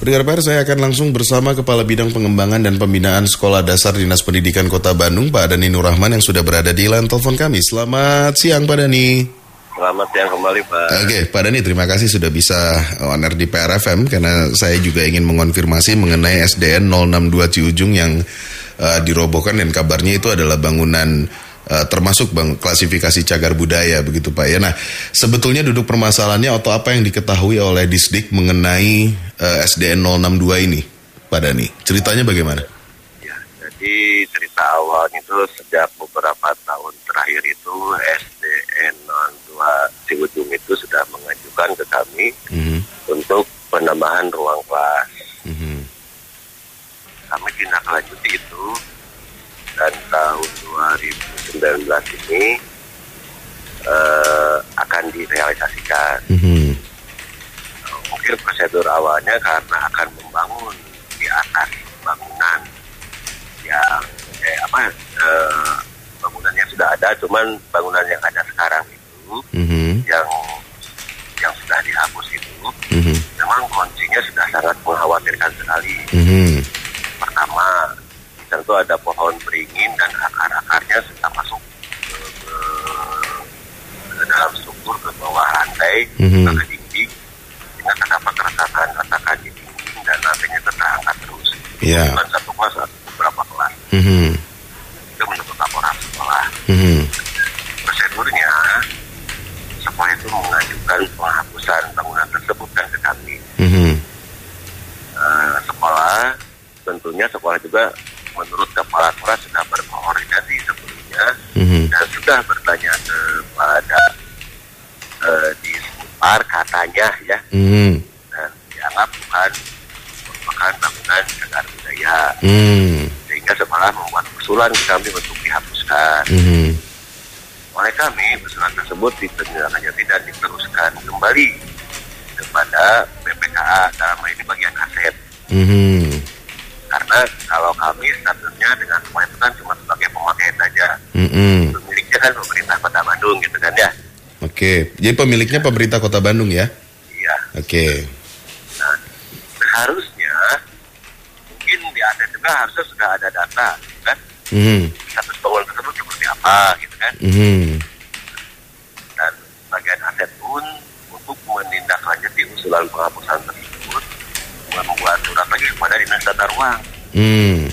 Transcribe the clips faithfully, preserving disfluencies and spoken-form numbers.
Pendengar P R, saya akan langsung bersama Kepala Bidang Pengembangan dan Pembinaan Sekolah Dasar Dinas Pendidikan Kota Bandung, Pak Dhani Nur Rahman, yang sudah berada di line telepon kami. Selamat siang, Pak Dhani. Selamat siang kembali, Pak. Oke, Pak Dhani, terima kasih sudah bisa on air di P R F M, karena saya juga ingin mengonfirmasi mengenai S D N nol enam dua Ciujung yang uh, dirobohkan, dan kabarnya itu adalah bangunan Uh, termasuk bang, klasifikasi cagar budaya, begitu Pak ya. Nah, sebetulnya duduk permasalahannya atau apa yang diketahui oleh Disdik mengenai uh, S D N nol enam dua ini, Pak Dhani? Ceritanya bagaimana? Ya, jadi cerita awalnya itu sejak beberapa tahun terakhir itu S D N nol dua Ciujung itu sudah mengajukan ke kami mm-hmm. untuk penambahan ruang kelas. Mm-hmm. Kami tindak lanjuti itu, dan tahun dua ribu sembilan belas ini uh, akan direalisasikan. Mm-hmm. Uh, mungkin prosedur awalnya karena akan membangun di atas bangunan yang eh, apa uh, bangunan yang sudah ada, cuman bangunan yang ada sekarang itu mm-hmm. yang yang sudah dihapus itu, mm-hmm. memang kondisinya sudah sangat mengkhawatirkan sekali. Mm-hmm. Pertama, tentu ada pohon beringin dan akar-akarnya sudah masuk ke, ke, ke dalam struktur, ke bawah lantai, mm-hmm. ke dinding, sehingga terdapat keretakan-keretakan di dinding dan lantainya terangkat terus. Yeah. Bukan satu kelas atau beberapa kelas. Mm-hmm. Itu menurut laporan sekolah. Mm-hmm. Prosedurnya, sekolah itu mengajukan penghapusan bangunan tersebut kan ke kami. Mm-hmm. Uh, sekolah, tentunya sekolah juga menurut Kepala Sekolah sudah berkoordinasi sebelumnya, mm-hmm. dan sudah bertanya kepada uh, di Sipar katanya ya, mm-hmm. dan dianggap bukan merupakan bangunan cagar budaya, mm-hmm. sehingga sekolah membuat usulan kami untuk dihapuskan. Mm-hmm. Oleh kami, usulan tersebut ditindaklanjuti dan diteruskan kembali kepada B P K A, dalam hal ini bagian aset. Mm-hmm. Karena kalau kami statusnya dengan semua itu kan cuma sebagai pemakai saja. Mm-hmm. Pemiliknya kan pemerintah Kota Bandung gitu kan ya. Oke, okay. Jadi pemiliknya ya. Pemerintah Kota Bandung ya? Iya. Oke. Okay. Nah, seharusnya mungkin di aset juga harusnya sudah ada data, kan? Mm-hmm. Status bangunan tersebut seperti apa gitu kan? Mm-hmm. Dan bagian aset pun untuk menindaklanjuti usulan penghapusan tersebut membuat surat lagi kepada Dinas Tata Ruang. Hmm.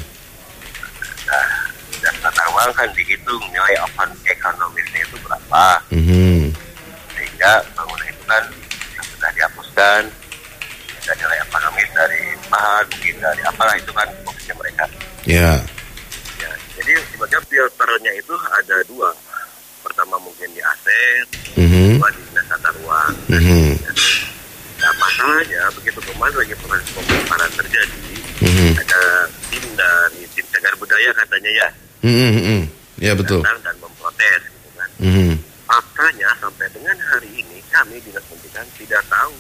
Nah, dan Tata Ruang kan dihitung nilai open ekonomisnya itu berapa. Hmm. Sehingga bangunan itu kan yang sudah dihapuskan, ada nilai ekonomis dari bahan, mungkin dari apalah itu kan fokusnya mereka. Ya. Yeah. Ya, jadi sebetulnya filternya itu ada dua. Pertama mungkin di aset, mm-hmm. kedua di Dinas Tata Ruang. Mm-hmm. Ya. Nah, masalahnya begitu kemarin lagi proses pembongkaran terjadi, mm-hmm. ada tim dari tim cagar budaya katanya ya, mm-hmm. ya betul, datang dan memprotes gitu kan. Mm-hmm. Faktanya sampai dengan hari ini kami Dinas Pendidikan tidak tahu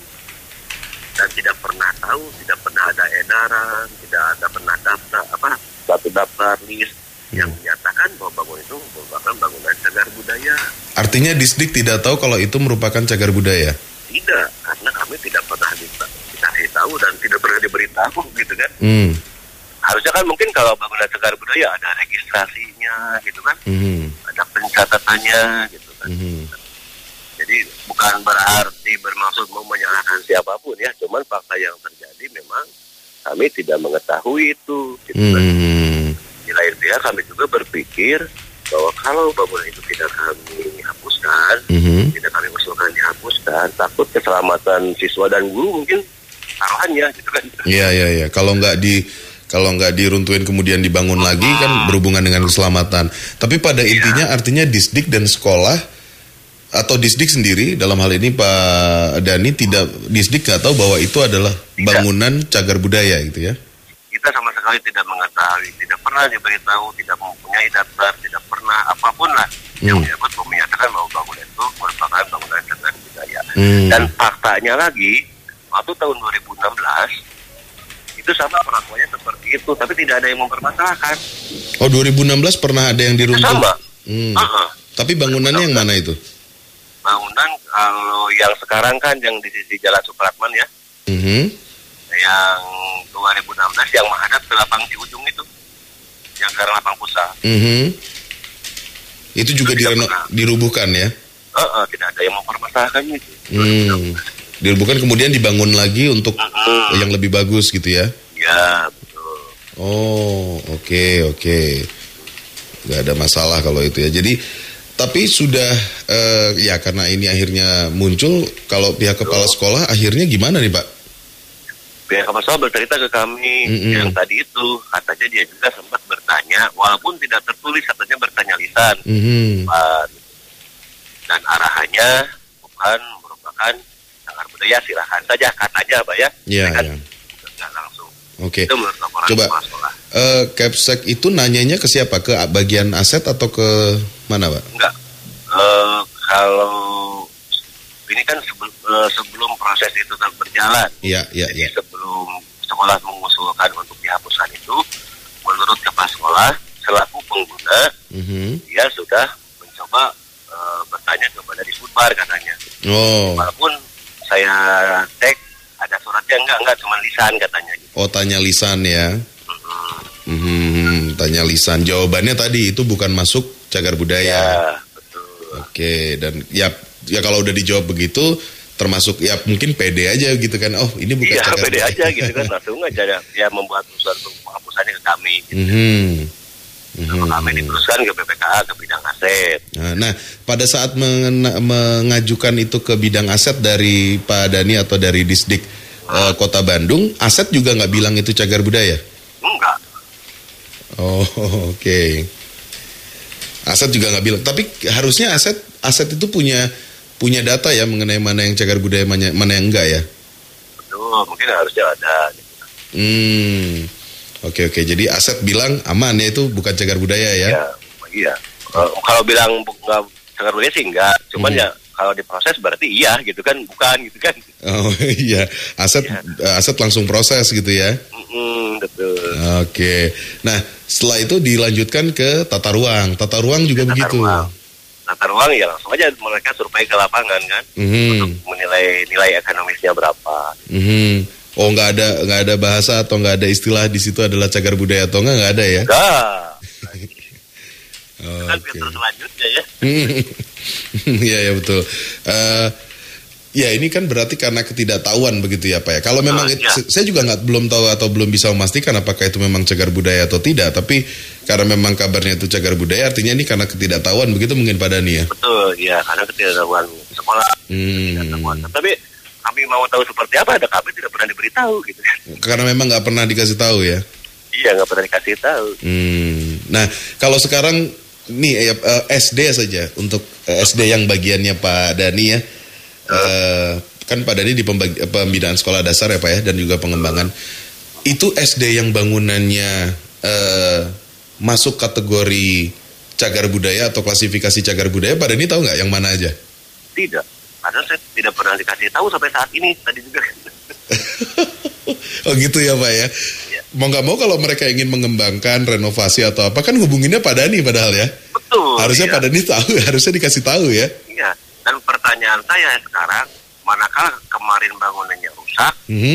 dan tidak pernah tahu, tidak pernah ada edaran, tidak ada pernah daftar apa satu daftar list mm-hmm. yang menyatakan bahwa bangunan itu merupakan bangunan cagar budaya. Artinya Disdik tidak tahu kalau itu merupakan cagar budaya? Tidak, karena kami tidak pernah dikasih tahu dan tidak pernah diberitahu gitu kan. Hmm. Harusnya kan mungkin kalau bangunan cagar budaya ada registrasinya gitu kan, hmm. ada pencatatannya gitu kan. Hmm. Jadi bukan berarti bermaksud mau menyalahkan siapapun ya, cuman fakta yang terjadi memang kami tidak mengetahui itu gitu kan. Hmm. Di lain pihak kami juga berpikir bahwa kalau bangunan itu tidak kami hapuskan, mm-hmm. tidak kami usulkan dihapuskan, takut keselamatan siswa dan guru mungkin taruhannya gitu kan. Iya iya iya. Kalau nggak di kalau nggak diruntuhin kemudian dibangun oh, lagi kan berhubungan dengan keselamatan. Tapi pada iya. intinya artinya Disdik dan sekolah atau Disdik sendiri dalam hal ini Pak Dhani tidak Disdik nggak tahu bahwa itu adalah tidak. bangunan cagar budaya gitu ya? Kita sama sekali tidak mengetahui, tidak pernah diberitahu, tidak mempunyai daftar, tidak pernah apapun lah hmm. yang menyebut menyatakan bahwa bangunan itu merupakan bangunan cagar budaya. Hmm. Dan faktanya lagi, waktu tahun dua ribu enam belas itu sama pengakuannya seperti itu, tapi tidak ada yang mempermasalahkan. Oh, dua ribu enam belas pernah ada yang diruntuh? Sama. Hmm. Uh-huh. Tapi bangunannya yang mana itu? Bangunan kalau yang sekarang kan yang di sisi Jalan Supratman ya. Mm-hmm. Yang dua ribu enam belas yang menghadap ke lapang di ujung itu, yang sekarang lapang pusat. Mm-hmm. Itu juga itu direno- dirubuhkan ya? Uh, uh, tidak ada yang mempermasalahkan itu. Hmm. Dirubuhkan kemudian dibangun lagi untuk uh-uh. yang lebih bagus gitu ya? Ya, betul. Oh, oke, okay, oke. Okay. Gak ada masalah kalau itu ya. Jadi, tapi sudah, uh, ya karena ini akhirnya muncul, kalau pihak kepala sekolah akhirnya gimana nih Pak? Pihak kepala sekolah bercerita ke kami mm-hmm. yang tadi itu, katanya dia juga sempat bertanya, walaupun tidak tertulis, katanya bertanya lisan. Mm-hmm. Pak, dan arahannya bukan merupakan cagar budaya, silahkan saja katanya Pak ya. Iya, kan ya. Tidak langsung. Oke. Itu menurut laporan coba, kepala sekolah. Uh, Kepsek itu nanyanya ke siapa? Ke bagian aset atau ke mana Pak? Enggak. Uh, kalau ini kan sebelum, uh, sebelum proses itu tetap berjalan. Iya, iya, Jadi ya. sebelum sekolah mengusulkan untuk dihapuskan itu, menurut kepala sekolah selaku pengguna, mm-hmm. dia sudah mencoba uh, bertanya kepada Disbudbar katanya. Oh. Walaupun saya cek ada suratnya enggak, enggak cuma lisan katanya. Gitu. Oh, tanya lisan ya. Mm-hmm. Mm-hmm, tanya lisan. Jawabannya tadi itu bukan masuk cagar budaya. Ya, betul. Oke, dan ya ya kalau udah dijawab begitu, termasuk ya mungkin pede aja gitu kan. Oh, ini bukan ya, cagar pede budaya. aja gitu kan, langsung aja ya membuat usulan untuk penghapusannya ke kami. Gitu. Mm-hmm. Mm-hmm. Kami diteruskan ke B P K A, ke bidang aset. Nah, nah pada saat mengena, mengajukan itu ke bidang aset dari Pak Dhani atau dari Disdik hmm. uh, Kota Bandung, aset juga nggak bilang itu cagar budaya? Enggak. Oh, oke. Okay. Aset juga nggak bilang. Tapi harusnya aset aset itu punya punya data ya mengenai mana yang cagar budaya, mana, mana yang enggak ya? Betul, mungkin harusnya ada. Gitu. Hmm. Oke oke, jadi aset bilang aman ya, itu bukan cagar budaya ya? Iya, iya. Uh, kalau bilang nggak cagar budaya sih enggak, cuman hmm. ya kalau diproses berarti iya gitu kan, bukan gitu kan? Oh iya, aset iya. aset langsung proses gitu ya? Mm-hmm, betul. Oke, nah setelah itu dilanjutkan ke tata ruang, tata ruang juga tata begitu. Ruang. Tata ruang ya langsung aja mereka survei ke lapangan kan, mm-hmm. untuk menilai nilai ekonomisnya berapa. Mm-hmm. Oh nggak ada nggak ada bahasa atau nggak ada istilah di situ adalah cagar budaya atau nggak nggak ada ya? Enggak. Oh, kan okay. filter selanjutnya ya. Iya ya betul. Uh, ya ini kan berarti karena ketidaktahuan begitu ya Pak ya. Kalau memang oh, itu, ya. saya juga nggak belum tahu atau belum bisa memastikan apakah itu memang cagar budaya atau tidak. Tapi karena memang kabarnya itu cagar budaya, artinya ini karena ketidaktahuan begitu mungkin Pak Dhani ya? Betul ya, karena ketidaktahuan sekolah. Hmm. Ketidaktahuan. Tapi kami mau tahu seperti apa, ada kami tidak pernah diberitahu gitu. Karena memang nggak pernah dikasih tahu ya? Iya, nggak pernah dikasih tahu. Hmm. Nah, kalau sekarang nih uh, S D saja untuk uh, S D yang bagiannya Pak Dhani ya, uh. Uh, kan Pak Dhani di pembagi, pembinaan sekolah dasar ya Pak ya, dan juga pengembangan. Uh. Itu S D yang bangunannya uh, masuk kategori cagar budaya atau klasifikasi cagar budaya, Pak Dhani tahu nggak yang mana aja? Tidak. Karena saya tidak pernah dikasih tahu sampai saat ini tadi juga. Oh gitu ya Pak ya. Ya. Mau nggak mau kalau mereka ingin mengembangkan renovasi atau apa kan hubunginnya Pak Dhani padahal ya. Betul. Harusnya ya. Pak Dhani tahu, harusnya dikasih tahu ya. Iya. Dan pertanyaan saya sekarang, manakala kemarin bangunannya rusak, mm-hmm.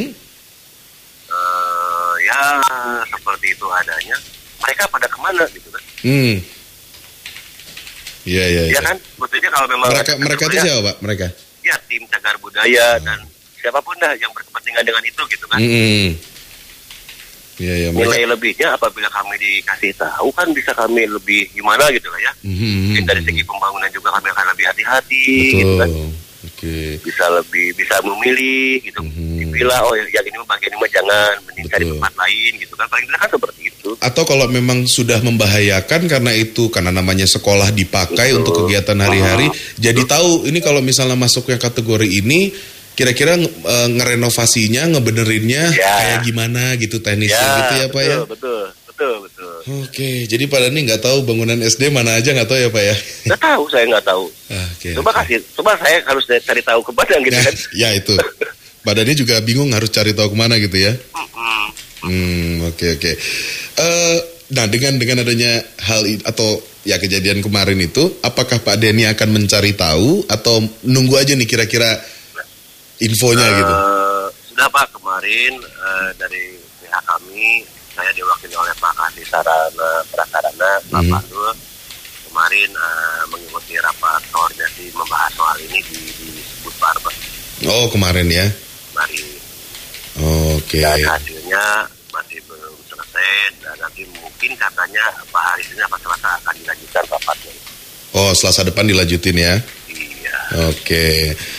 uh, ya seperti itu adanya, mereka pada kemana gitu kan? Hmm. Iya, iya, iya. Ya kan, betulnya kalau memang mereka mereka itu siapa Pak? Mereka? Ya tim cagar budaya hmm. dan siapapun dah yang berkepentingan dengan itu gitu kan. Hmm. Iya, iya. Nilai lebihnya apabila kami dikasih tahu kan bisa kami lebih gimana gitu lah ya. Hmm. Dari segi pembangunan juga kami akan lebih hati-hati. Betul. Gitu kan. Okay. Bisa lebih bisa memilih gitu. Hmm. Dipilah oh yang ini mah bagian ini mah jangan, mending cari tempat lain gitu kan. Paling tidak kan seperti itu. Atau kalau memang sudah membahayakan karena itu karena namanya sekolah dipakai Betul. Untuk kegiatan hari-hari, uh-huh. jadi tahu ini kalau misalnya masuk yang kategori ini kira-kira e, ngerenovasinya, ngebenerinnya ya. Kayak gimana gitu teknisnya ya, gitu ya Pak betul, ya. Betul, betul, betul. Oke, jadi Pak Dhani nggak tahu bangunan S D mana aja nggak tahu ya Pak ya? Nggak tahu, saya nggak tahu. Ah, okay, coba okay. kasih, coba saya harus cari tahu ke badan gitu nah, kan? Ya itu, Pak Dhani juga bingung harus cari tahu kemana gitu ya? Hmm, oke okay, oke. Okay. Uh, nah dengan dengan adanya hal atau ya kejadian kemarin itu, apakah Pak Dhani akan mencari tahu atau nunggu aja nih kira-kira infonya uh, gitu? Sudah Pak, kemarin kemarin uh, dari pihak kami, saya diwakili oleh Pak Kasih Sarana Prasarana, Pak mm-hmm. Pandu, kemarin uh, mengikuti rapat koordinasi membahas soal ini di, di Budpar. Oh, kemarin ya? Kemarin. Oke. Okay. Dan hasilnya masih belum selesai, dan nanti mungkin katanya Pak Haris ini apa Selasa akan dilanjutkan rapatnya. Oh, Selasa depan dilanjutin ya? Iya. Oke. Okay.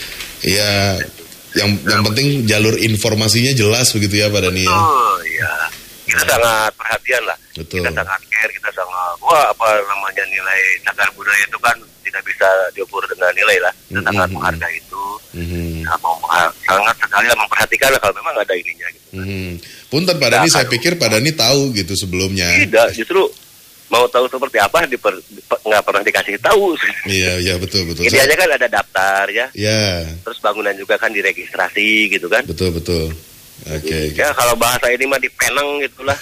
Ya, yang yang penting jalur informasinya jelas begitu ya Pak Dhani ya? Oh iya. Kita nah. sangat perhatian lah. Betul. Kita sangat care, kita sangat, wah apa namanya nilai cagar budaya itu kan tidak bisa diukur dengan nilai lah. Kita mm-hmm. sangat menghargai itu. Mm-hmm. Nah, sangat sekali lah memperhatikan lah kalau memang ada ininya gitu. Mm-hmm. Punten Pak Dhani, saya pikir Pak Dhani tahu gitu sebelumnya. Tidak, justru mau tahu seperti apa diper, nggak pernah dikasih tahu. Iya, iya betul betul. Ini aja kan ada daftar ya. Iya. Terus bangunan juga kan diregistrasi gitu kan. Betul betul. Oke. Okay, ya gitu. Kalau bahasa ini mah dipenang gitulah.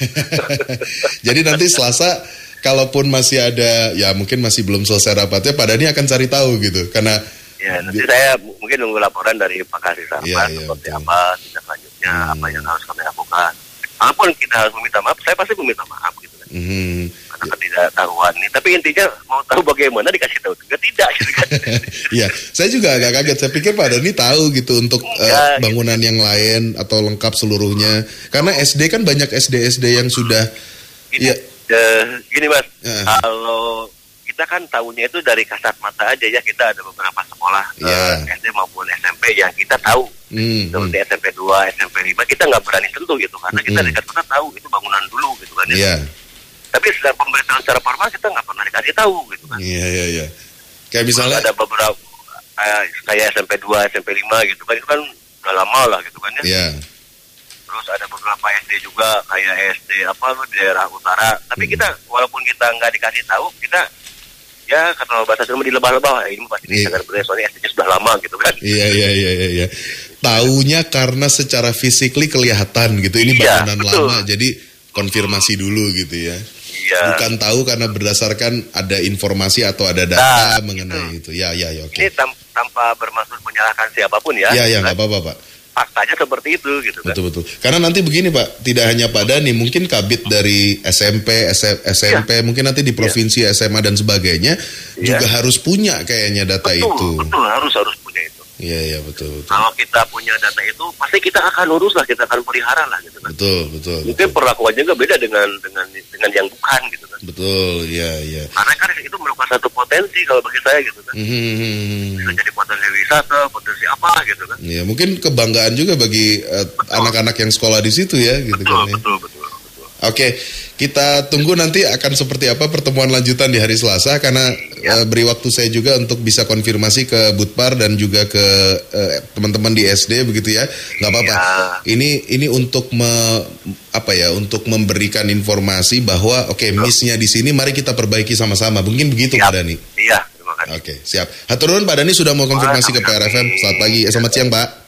Jadi nanti Selasa, kalaupun masih ada, ya mungkin masih belum selesai rapatnya, Pak Dhani akan cari tahu gitu, karena. Ya nanti di, saya mungkin nunggu laporan dari Pak Kasih Sarana ya, seperti ya, apa tindak lanjutnya, hmm. apa yang harus kami lakukan. Walaupun kita harus meminta maaf, saya pasti meminta maaf gitu kan. Hmm. Karena ketidaktahuan ini. Tapi intinya mau tahu bagaimana dikasih tahu juga tidak gitu kan. Iya, saya juga agak kaget. Saya pikir Pak Dhani tahu gitu untuk Enggak, uh, bangunan gitu. Yang lain atau lengkap seluruhnya. Karena S D kan banyak S D S D yang sudah. Gini, ya. uh, gini Mas, uh. kalau kita kan tahunya itu dari kasat mata aja ya, kita ada beberapa sekolah yeah. uh, S D maupun S M P yang kita tahu. Mm, seperti mm. S M P dua, S M P lima kita nggak berani sentuh gitu karena mm. kita dekat mana tahu itu bangunan dulu gitu kan ya. Yeah. Tapi secara pemberitahuan secara formal kita nggak pernah dikasih tahu gitu kan. Iya yeah, iya yeah, iya. Yeah. Kayak misalnya ada beberapa uh, kayak S M P dua, S M P lima gitu kan, itu kan udah lama lah gitu kan ya. Iya. Yeah. Terus ada beberapa S D juga kayak S D apa loh di daerah utara. Tapi mm. kita walaupun kita nggak dikasih tahu, kita ya kata bahasa Sunda di lebah-lebah, ini pasti di cagar budaya soalnya S D-nya sudah lama gitu kan. Iya iya iya iya iya. Taunya karena secara fisikly kelihatan gitu. Ini iya, bangunan betul. Lama jadi konfirmasi dulu gitu ya. Iya. Bukan tahu karena berdasarkan ada informasi atau ada data nah, mengenai itu. itu. Ya ya ya oke. Okay. Ini tam- tanpa bermaksud menyalahkan siapapun ya. Iya iya enggak apa-apa, Pak. Faktanya seperti itu gitu kan. Betul-betul. Karena nanti begini Pak, tidak hanya Pak Dhani, mungkin kabit dari S M P, S M P, ya. Mungkin nanti di provinsi ya. S M A dan sebagainya ya. Juga harus punya kayaknya data betul, itu. Betul, harus harus punya itu. Iya iya betul, betul. Kalau kita punya data itu, pasti kita akan urus lah, kita akan pelihara lah gitu kan. Betul betul. Mungkin betul. Perlakuannya juga beda dengan dengan dengan yang bukan gitu kan. Betul, iya iya. Karena kan itu merupakan satu potensi kalau bagi saya gitu kan. Mm-hmm. Bisa jadi potensi wisata, potensi apa gitu kan. Iya, mungkin kebanggaan juga bagi uh, anak-anak yang sekolah di situ ya gitu betul, kan. Betul, betul, betul. Oke, kita tunggu nanti akan seperti apa pertemuan lanjutan di hari Selasa karena ya. uh, beri waktu saya juga untuk bisa konfirmasi ke Budpar dan juga ke uh, teman-teman di S D begitu ya. Nggak apa-apa. Ya. Ini ini untuk me, apa ya? Untuk memberikan informasi bahwa oke, okay, miss-nya di sini mari kita perbaiki sama-sama. Mungkin begitu siap. Pak Dhani. Iya, terima kasih. Oke, siap. Hatur nuhun Pak Dhani sudah mau konfirmasi Wah, ke P R F M. Selamat pagi, eh, selamat siang Pak.